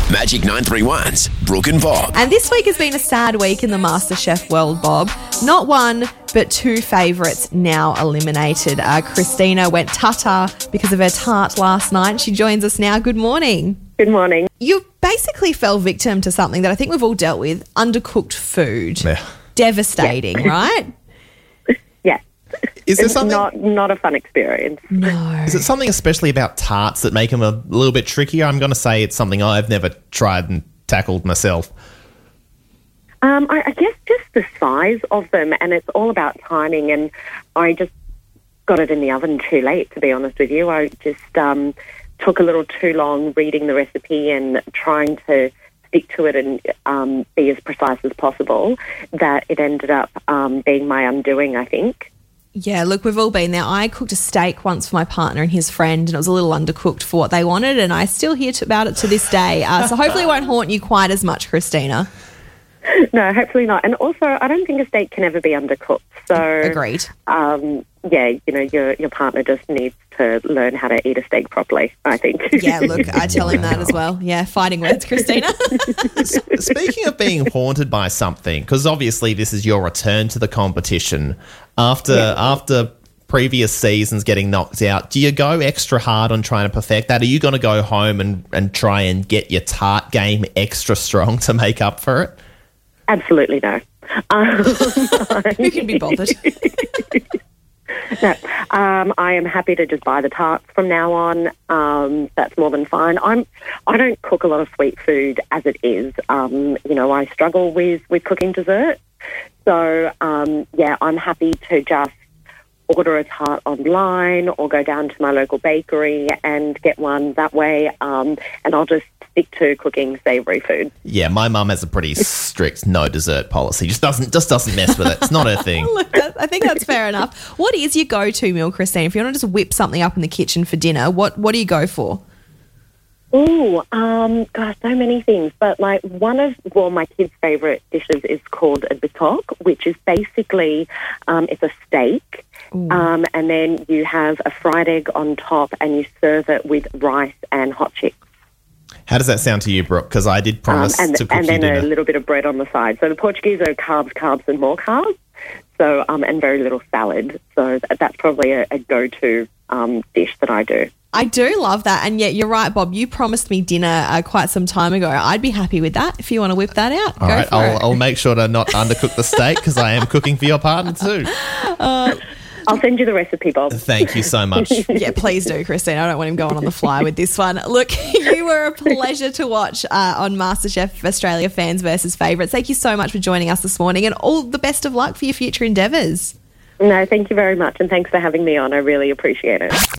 Magic 931's Brooke and Bob. And this week has been a sad week in the MasterChef world, Bob. Not one, but two favourites now eliminated. Christina went tata because of her tart last night. She joins us now. Good morning. Good morning. You basically fell victim to something that I think we've all dealt with, undercooked food. Yeah. Devastating, right? Yeah. Is there It's something? not a fun experience. No. Is it something especially about tarts that make them a little bit trickier? I'm going to say it's something I've never tried and tackled myself. I guess just the size of them, and it's all about timing, and I just got it in the oven too late, to be honest with you. I just took a little too long reading the recipe and trying to stick to it and be as precise as possible, that it ended up being my undoing, I think. Yeah, look, we've all been there. I cooked a steak once for my partner and his friend, and it was a little undercooked for what they wanted, and I still hear about it to this day. So hopefully it won't haunt you quite as much, Christina. No, hopefully not. And also, I don't think a steak can ever be undercooked. So, Agreed. Yeah, you know, your partner just needs to learn how to eat a steak properly, I think. Yeah, look, I tell him that as well. Yeah, fighting words, Christina. Speaking of being haunted by something, because obviously this is your return to the competition after previous seasons getting knocked out, do you go extra hard on trying to perfect that? Are you going to go home and try and get your tart game extra strong to make up for it? Absolutely no. Who can be bothered? No, I am happy to just buy the tarts from now on. That's more than fine. I don't cook a lot of sweet food as it is. You know, I struggle with cooking dessert. So, yeah, I'm happy to just order a tart online or go down to my local bakery and get one that way. And I'll just stick to cooking savoury food. Yeah, my mum has a pretty strict no dessert policy. Just doesn't mess with it. It's not her thing. Look, I think that's fair enough. What is your go-to meal, Christine? If you want to just whip something up in the kitchen for dinner, what do you go for? Ooh, gosh, so many things. But like my kids' favourite dishes is called a bitoque, which is basically it's a steak. And then you have a fried egg on top, and you serve it with rice and hot chicks. How does that sound to you, Brooke? Because I did promise to cook and you then dinner. a little bit of bread on the side. So the Portuguese are carbs, and more carbs. So and very little salad. So that's probably a go-to dish that I do. I do love that. And yet you're right, Bob. You promised me dinner quite some time ago. I'd be happy with that if you want to whip that out. All Go right, for it. I'll make sure to not undercook the steak because I am cooking for your partner too. I'll send you the recipe, Bob. Thank you so much. Yeah, please do, Christine. I don't want him going on the fly with this one. Look, you were a pleasure to watch on MasterChef Australia Fans versus Favourites. Thank you so much for joining us this morning, and all the best of luck for your future endeavours. No, thank you very much, and thanks for having me on. I really appreciate it.